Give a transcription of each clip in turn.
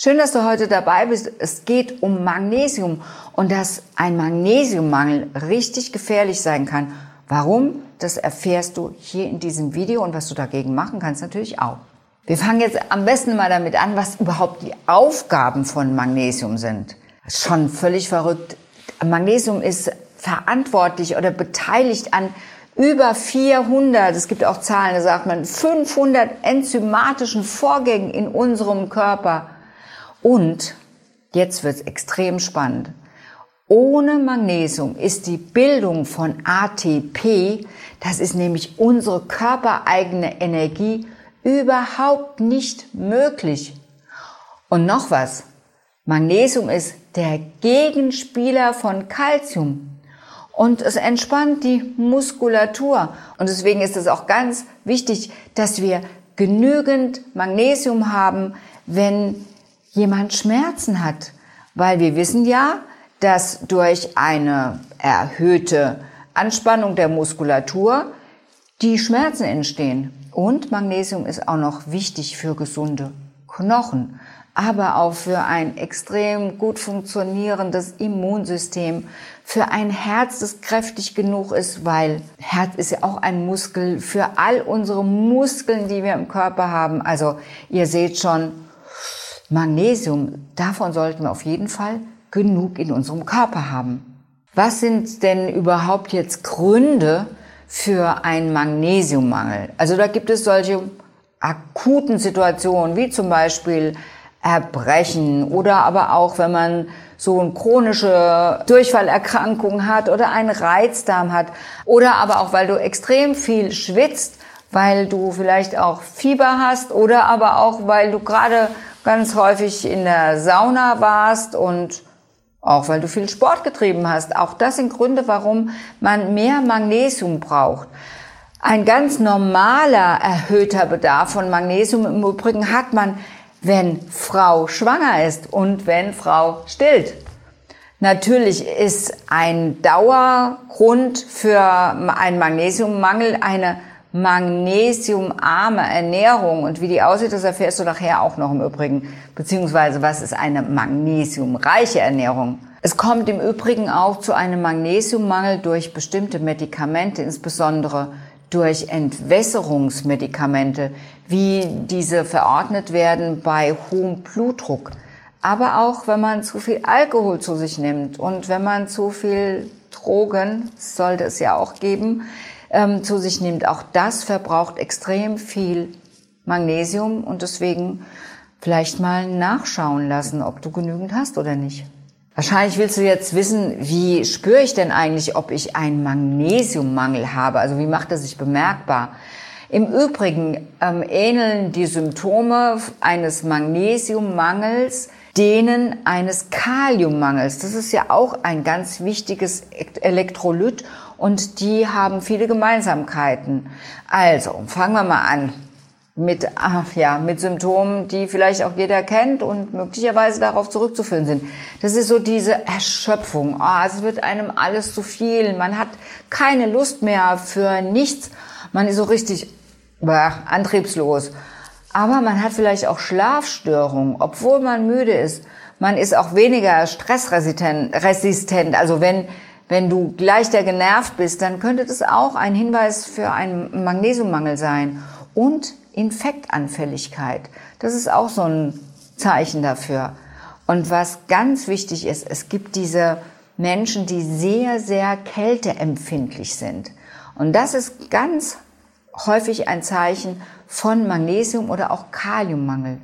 Schön, dass du heute dabei bist. Es geht um Magnesium und dass ein Magnesiummangel richtig gefährlich sein kann. Warum? Das erfährst du hier in diesem Video und was du dagegen machen kannst natürlich auch. Wir fangen jetzt am besten mal damit an, was überhaupt die Aufgaben von Magnesium sind. Das ist schon völlig verrückt. Magnesium ist verantwortlich oder beteiligt an über 400, es gibt auch Zahlen, da sagt man 500 enzymatischen Vorgängen in unserem Körper. Und jetzt wird's extrem spannend. Ohne Magnesium ist die Bildung von ATP, das ist nämlich unsere körpereigene Energie, überhaupt nicht möglich. Und noch was, Magnesium ist der Gegenspieler von Calcium. Und es entspannt die Muskulatur. Und deswegen ist es auch ganz wichtig, dass wir genügend Magnesium haben, wenn jemand Schmerzen hat. Weil wir wissen ja, dass durch eine erhöhte Anspannung der Muskulatur die Schmerzen entstehen. Und Magnesium ist auch noch wichtig für gesunde Knochen, aber auch für ein extrem gut funktionierendes Immunsystem, für ein Herz, das kräftig genug ist, weil Herz ist ja auch ein Muskel, für all unsere Muskeln, die wir im Körper haben. Also ihr seht schon, Magnesium, davon sollten wir auf jeden Fall genug in unserem Körper haben. Was sind denn überhaupt jetzt Gründe für einen Magnesiummangel? Also da gibt es solche akuten Situationen, wie zum Beispiel Erbrechen oder aber auch, wenn man so eine chronische Durchfallerkrankung hat oder einen Reizdarm hat oder aber auch, weil du extrem viel schwitzt, weil du vielleicht auch Fieber hast oder aber auch, weil du gerade ganz häufig in der Sauna warst und auch weil du viel Sport getrieben hast. Auch das sind Gründe, warum man mehr Magnesium braucht. Ein ganz normaler erhöhter Bedarf von Magnesium im Übrigen hat man, wenn Frau schwanger ist und wenn Frau stillt. Natürlich ist ein Dauergrund für einen Magnesiummangel eine magnesiumarme Ernährung. Und wie die aussieht, das erfährst du nachher auch noch im Übrigen. Beziehungsweise, was ist eine magnesiumreiche Ernährung? Es kommt im Übrigen auch zu einem Magnesiummangel durch bestimmte Medikamente, insbesondere durch Entwässerungsmedikamente, wie diese verordnet werden bei hohem Blutdruck. Aber auch, wenn man zu viel Alkohol zu sich nimmt und wenn man zu viel Drogen, sollte es ja auch geben, zu sich nimmt. Auch das verbraucht extrem viel Magnesium und deswegen vielleicht mal nachschauen lassen, ob du genügend hast oder nicht. Wahrscheinlich willst du jetzt wissen, wie spüre ich denn eigentlich, ob ich einen Magnesiummangel habe? Also wie macht er sich bemerkbar? Im Übrigen ähneln die Symptome eines Magnesiummangels denen eines Kaliummangels. Das ist ja auch ein ganz wichtiges Elektrolyt und die haben viele Gemeinsamkeiten. Also, fangen wir mal an mit Symptomen, die vielleicht auch jeder kennt und möglicherweise darauf zurückzuführen sind. Das ist so diese Erschöpfung. Es wird einem alles zu viel. Man hat keine Lust mehr für nichts. Man ist so richtig antriebslos. Aber man hat vielleicht auch Schlafstörungen, obwohl man müde ist. Man ist auch weniger stressresistent. Also wenn du leichter genervt bist, dann könnte das auch ein Hinweis für einen Magnesiummangel sein. Und Infektanfälligkeit, das ist auch so ein Zeichen dafür. Und was ganz wichtig ist, es gibt diese Menschen, die sehr, sehr kälteempfindlich sind. Und das ist ganz häufig ein Zeichen von Magnesium- oder auch Kaliummangel.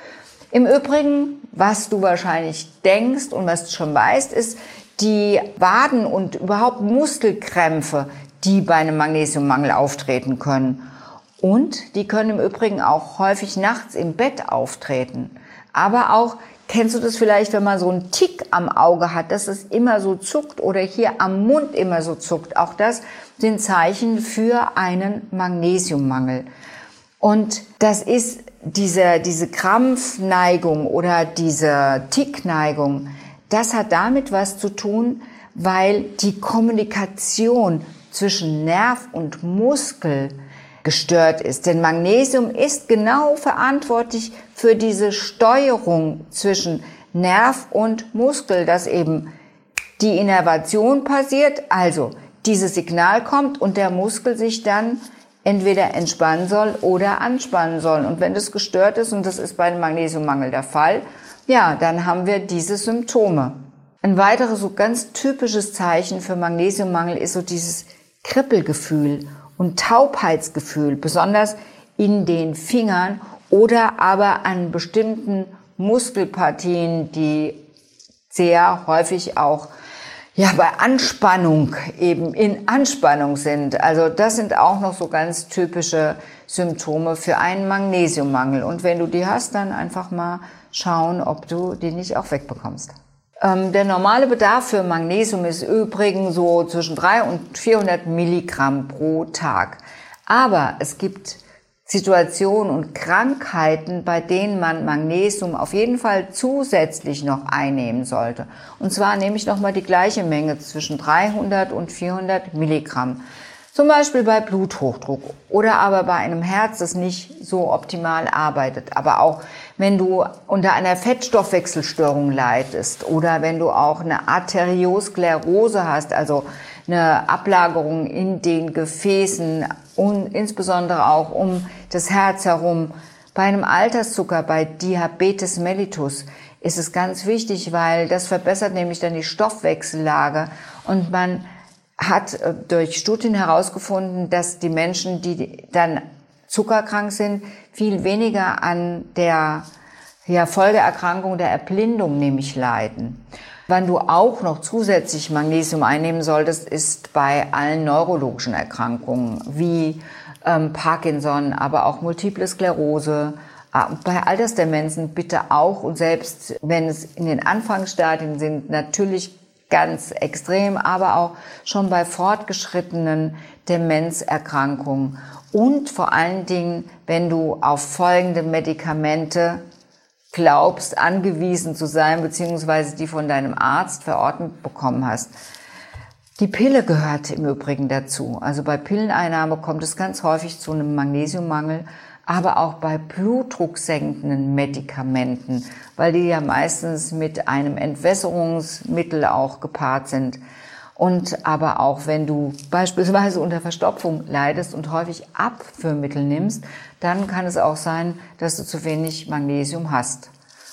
Im Übrigen, was du wahrscheinlich denkst und was du schon weißt, ist die Waden- und überhaupt Muskelkrämpfe, die bei einem Magnesiummangel auftreten können. Und die können im Übrigen auch häufig nachts im Bett auftreten. Aber auch, kennst du das vielleicht, wenn man so einen Tick am Auge hat, dass es immer so zuckt oder hier am Mund immer so zuckt. Auch das sind Zeichen für einen Magnesiummangel. Und das ist diese Krampfneigung oder diese Tickneigung, das hat damit was zu tun, weil die Kommunikation zwischen Nerv und Muskel gestört ist. Denn Magnesium ist genau verantwortlich für diese Steuerung zwischen Nerv und Muskel, dass eben die Innervation passiert, also dieses Signal kommt und der Muskel sich dann entweder entspannen soll oder anspannen soll. Und wenn das gestört ist, und das ist bei einem Magnesiummangel der Fall, ja, dann haben wir diese Symptome. Ein weiteres so ganz typisches Zeichen für Magnesiummangel ist so dieses Kribbelgefühl und Taubheitsgefühl, besonders in den Fingern oder aber an bestimmten Muskelpartien, die sehr häufig auch bei Anspannung eben in Anspannung sind. Also das sind auch noch so ganz typische Symptome für einen Magnesiummangel. Und wenn du die hast, dann einfach mal schauen, ob du die nicht auch wegbekommst. Der normale Bedarf für Magnesium ist übrigens so zwischen 300 und 400 Milligramm pro Tag. Aber es gibt Situationen und Krankheiten, bei denen man Magnesium auf jeden Fall zusätzlich noch einnehmen sollte. Und zwar nehme ich nochmal die gleiche Menge zwischen 300 und 400 Milligramm. Zum Beispiel bei Bluthochdruck oder aber bei einem Herz, das nicht so optimal arbeitet. Aber auch wenn du unter einer Fettstoffwechselstörung leidest oder wenn du auch eine Arteriosklerose hast, also eine Ablagerung in den Gefäßen und insbesondere auch um das Herz herum. Bei einem Alterszucker, bei Diabetes mellitus, ist es ganz wichtig, weil das verbessert nämlich dann die Stoffwechsellage und man hat durch Studien herausgefunden, dass die Menschen, die dann zuckerkrank sind, viel weniger an der Folgeerkrankung der Erblindung nämlich leiden. Wann du auch noch zusätzlich Magnesium einnehmen solltest, ist bei allen neurologischen Erkrankungen wie Parkinson, aber auch Multiple Sklerose. Bei Altersdemenzen bitte auch und selbst wenn es in den Anfangsstadien sind, natürlich ganz extrem, aber auch schon bei fortgeschrittenen Demenzerkrankungen. Und vor allen Dingen, wenn du auf folgende Medikamente glaubst, angewiesen zu sein, beziehungsweise die von deinem Arzt verordnet bekommen hast. Die Pille gehört im Übrigen dazu. Also bei Pilleneinnahme kommt es ganz häufig zu einem Magnesiummangel, aber auch bei blutdrucksenkenden Medikamenten, weil die ja meistens mit einem Entwässerungsmittel auch gepaart sind. Und aber auch wenn du beispielsweise unter Verstopfung leidest und häufig Abführmittel nimmst, dann kann es auch sein, dass du zu wenig Magnesium hast.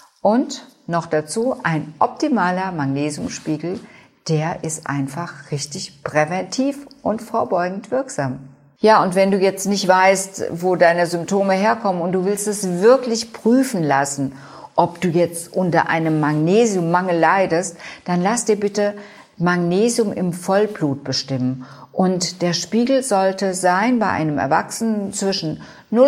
Und noch dazu ein optimaler Magnesiumspiegel, der ist einfach richtig präventiv und vorbeugend wirksam. Ja, und wenn du jetzt nicht weißt, wo deine Symptome herkommen und du willst es wirklich prüfen lassen, ob du jetzt unter einem Magnesiummangel leidest, dann lass dir bitte Magnesium im Vollblut bestimmen. Und der Spiegel sollte sein bei einem Erwachsenen zwischen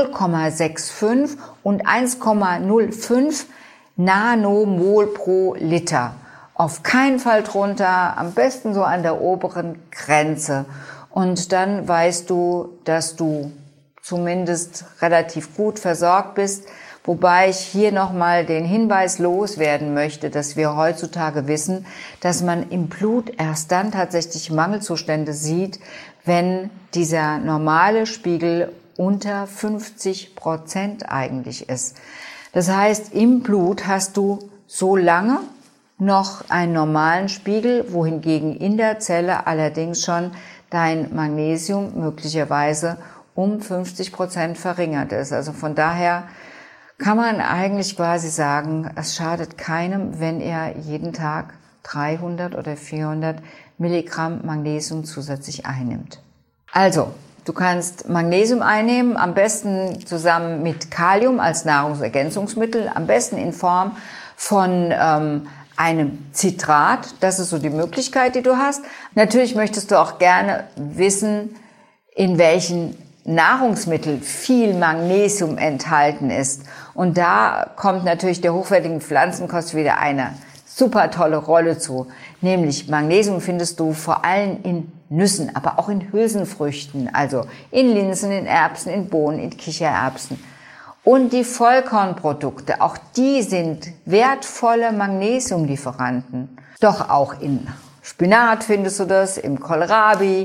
0,65 und 1,05 Nanomol pro Liter. Auf keinen Fall drunter, am besten so an der oberen Grenze. Und dann weißt du, dass du zumindest relativ gut versorgt bist. Wobei ich hier nochmal den Hinweis loswerden möchte, dass wir heutzutage wissen, dass man im Blut erst dann tatsächlich Mangelzustände sieht, wenn dieser normale Spiegel unter 50% eigentlich ist. Das heißt, im Blut hast du so lange noch einen normalen Spiegel, wohingegen in der Zelle allerdings schon dein Magnesium möglicherweise um 50% verringert ist. Also von daher kann man eigentlich quasi sagen, es schadet keinem, wenn er jeden Tag 300 oder 400 Milligramm Magnesium zusätzlich einnimmt. Also, du kannst Magnesium einnehmen, am besten zusammen mit Kalium als Nahrungsergänzungsmittel, am besten in Form von einem Citrat. Das ist so die Möglichkeit, die du hast. Natürlich möchtest du auch gerne wissen, in welchen Nahrungsmittel viel Magnesium enthalten ist. Und da kommt natürlich der hochwertigen Pflanzenkost wieder eine super tolle Rolle zu. Nämlich Magnesium findest du vor allem in Nüssen, aber auch in Hülsenfrüchten, also in Linsen, in Erbsen, in Bohnen, in Kichererbsen. Und die Vollkornprodukte, auch die sind wertvolle Magnesiumlieferanten. Doch auch in Spinat findest du das, im Kohlrabi,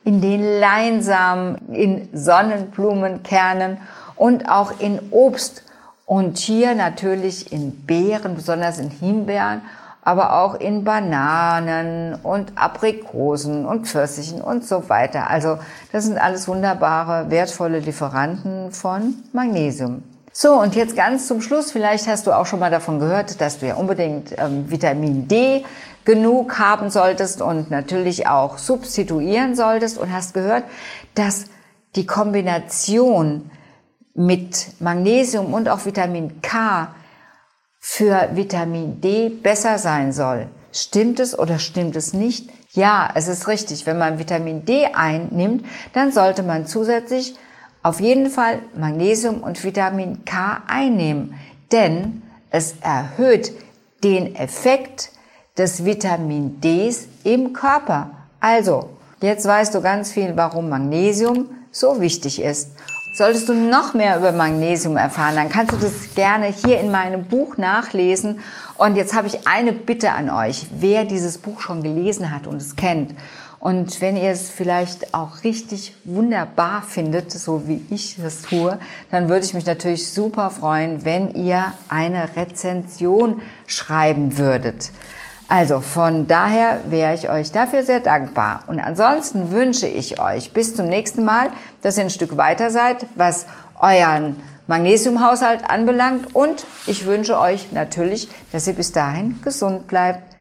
in den Leinsamen, in Sonnenblumenkernen und auch in Obst. Und hier natürlich in Beeren, besonders in Himbeeren, aber auch in Bananen und Aprikosen und Pfirsichen und so weiter. Also das sind alles wunderbare, wertvolle Lieferanten von Magnesium. So, und jetzt ganz zum Schluss, vielleicht hast du auch schon mal davon gehört, dass du ja unbedingt Vitamin D genug haben solltest und natürlich auch substituieren solltest und hast gehört, dass die Kombination mit Magnesium und auch Vitamin K für Vitamin D besser sein soll. Stimmt es oder stimmt es nicht? Ja, es ist richtig. Wenn man Vitamin D einnimmt, dann sollte man zusätzlich auf jeden Fall Magnesium und Vitamin K einnehmen, denn es erhöht den Effekt des Vitamin Ds im Körper. Also, jetzt weißt du ganz viel, warum Magnesium so wichtig ist. Solltest du noch mehr über Magnesium erfahren, dann kannst du das gerne hier in meinem Buch nachlesen. Und jetzt habe ich eine Bitte an euch, wer dieses Buch schon gelesen hat und es kennt. Und wenn ihr es vielleicht auch richtig wunderbar findet, so wie ich das tue, dann würde ich mich natürlich super freuen, wenn ihr eine Rezension schreiben würdet. Also von daher wäre ich euch dafür sehr dankbar. Und ansonsten wünsche ich euch bis zum nächsten Mal, dass ihr ein Stück weiter seid, was euren Magnesiumhaushalt anbelangt. Und ich wünsche euch natürlich, dass ihr bis dahin gesund bleibt.